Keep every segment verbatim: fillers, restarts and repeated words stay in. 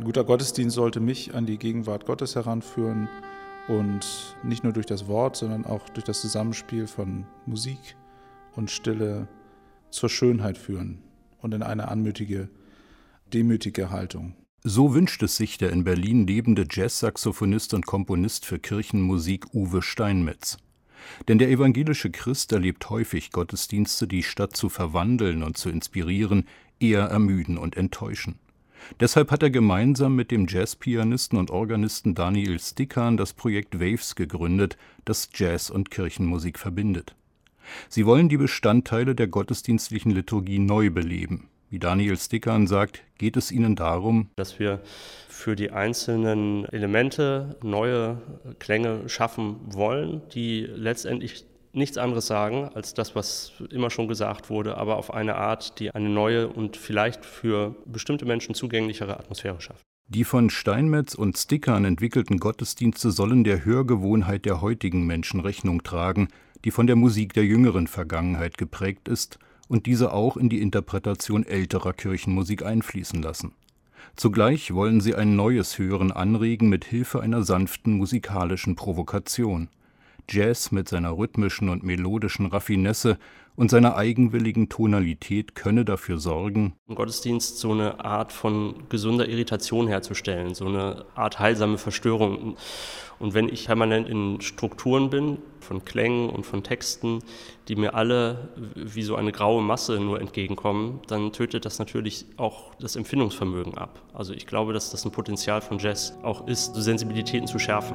guter Gottesdienst sollte mich an die Gegenwart Gottes heranführen und nicht nur durch das Wort, sondern auch durch das Zusammenspiel von Musik und Stille zur Schönheit führen und in eine anmutige, demütige Haltung. So wünscht es sich der in Berlin lebende Jazzsaxophonist und Komponist für Kirchenmusik Uwe Steinmetz. Denn der evangelische Christ erlebt häufig Gottesdienste, die statt zu verwandeln und zu inspirieren, eher ermüden und enttäuschen. Deshalb hat er gemeinsam mit dem Jazzpianisten und Organisten Daniel Stikkan das Projekt Waves gegründet, das Jazz und Kirchenmusik verbindet. Sie wollen die Bestandteile der gottesdienstlichen Liturgie neu beleben. Wie Daniel Stikkan sagt, geht es ihnen darum, dass wir für die einzelnen Elemente neue Klänge schaffen wollen, die letztendlich nichts anderes sagen als das, was immer schon gesagt wurde, aber auf eine Art, die eine neue und vielleicht für bestimmte Menschen zugänglichere Atmosphäre schafft. Die von Steinmetz und Stikkan entwickelten Gottesdienste sollen der Hörgewohnheit der heutigen Menschen Rechnung tragen, die von der Musik der jüngeren Vergangenheit geprägt ist und diese auch in die Interpretation älterer Kirchenmusik einfließen lassen. Zugleich wollen sie ein neues Hören anregen mit Hilfe einer sanften musikalischen Provokation. Jazz mit seiner rhythmischen und melodischen Raffinesse und seiner eigenwilligen Tonalität könne dafür sorgen, im Gottesdienst so eine Art von gesunder Irritation herzustellen, so eine Art heilsame Verstörung. Und wenn ich permanent in Strukturen bin, von Klängen und von Texten, die mir alle wie so eine graue Masse nur entgegenkommen, dann tötet das natürlich auch das Empfindungsvermögen ab. Also ich glaube, dass das ein Potenzial von Jazz auch ist, so Sensibilitäten zu schärfen.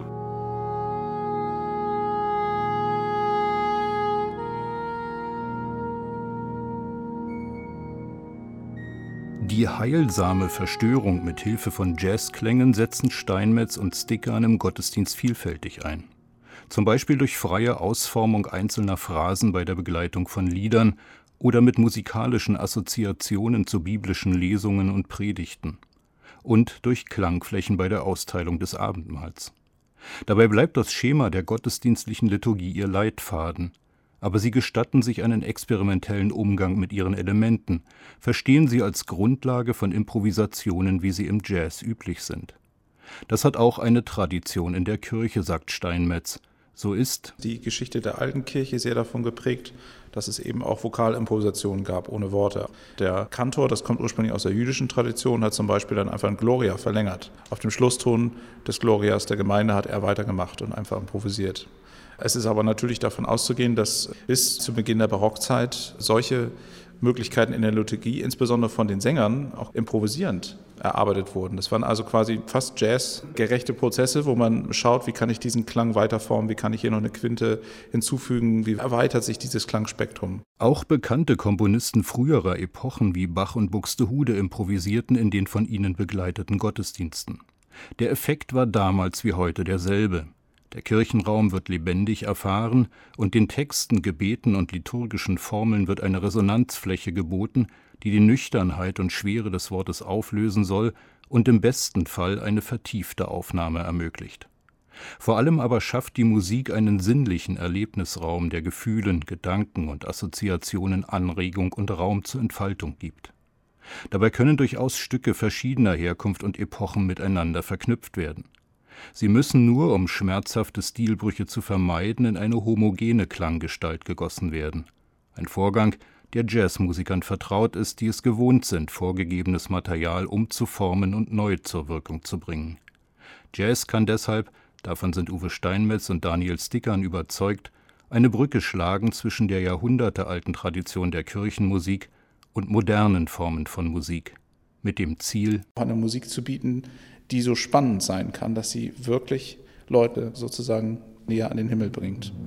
Die heilsame Verstörung mit Hilfe von Jazzklängen setzen Steinmetz und Stikkan im Gottesdienst vielfältig ein. Zum Beispiel durch freie Ausformung einzelner Phrasen bei der Begleitung von Liedern oder mit musikalischen Assoziationen zu biblischen Lesungen und Predigten. Und durch Klangflächen bei der Austeilung des Abendmahls. Dabei bleibt das Schema der gottesdienstlichen Liturgie ihr Leitfaden. Aber sie gestatten sich einen experimentellen Umgang mit ihren Elementen, verstehen sie als Grundlage von Improvisationen, wie sie im Jazz üblich sind. Das hat auch eine Tradition in der Kirche, sagt Steinmetz. So ist die Geschichte der alten Kirche sehr davon geprägt, dass es eben auch Vokalimprovisationen gab, ohne Worte. Der Kantor, das kommt ursprünglich aus der jüdischen Tradition, hat zum Beispiel dann einfach ein Gloria verlängert. Auf dem Schlusston des Glorias der Gemeinde hat er weitergemacht und einfach improvisiert. Es ist aber natürlich davon auszugehen, dass bis zu Beginn der Barockzeit solche Möglichkeiten in der Liturgie, insbesondere von den Sängern, auch improvisierend erarbeitet wurden. Das waren also quasi fast jazzgerechte Prozesse, wo man schaut, wie kann ich diesen Klang weiterformen, wie kann ich hier noch eine Quinte hinzufügen, wie erweitert sich dieses Klangspektrum. Auch bekannte Komponisten früherer Epochen wie Bach und Buxtehude improvisierten in den von ihnen begleiteten Gottesdiensten. Der Effekt war damals wie heute derselbe. Der Kirchenraum wird lebendig erfahren und den Texten, Gebeten und liturgischen Formeln wird eine Resonanzfläche geboten, die die Nüchternheit und Schwere des Wortes auflösen soll und im besten Fall eine vertiefte Aufnahme ermöglicht. Vor allem aber schafft die Musik einen sinnlichen Erlebnisraum, der Gefühlen, Gedanken und Assoziationen Anregung und Raum zur Entfaltung gibt. Dabei können durchaus Stücke verschiedener Herkunft und Epochen miteinander verknüpft werden. Sie müssen nur, um schmerzhafte Stilbrüche zu vermeiden, in eine homogene Klanggestalt gegossen werden. Ein Vorgang, der Jazzmusikern vertraut ist, die es gewohnt sind, vorgegebenes Material umzuformen und neu zur Wirkung zu bringen. Jazz kann deshalb, davon sind Uwe Steinmetz und Daniel Stikkan überzeugt, eine Brücke schlagen zwischen der jahrhundertealten Tradition der Kirchenmusik und modernen Formen von Musik, mit dem Ziel, eine Musik zu bieten, die so spannend sein kann, dass sie wirklich Leute sozusagen näher an den Himmel bringt.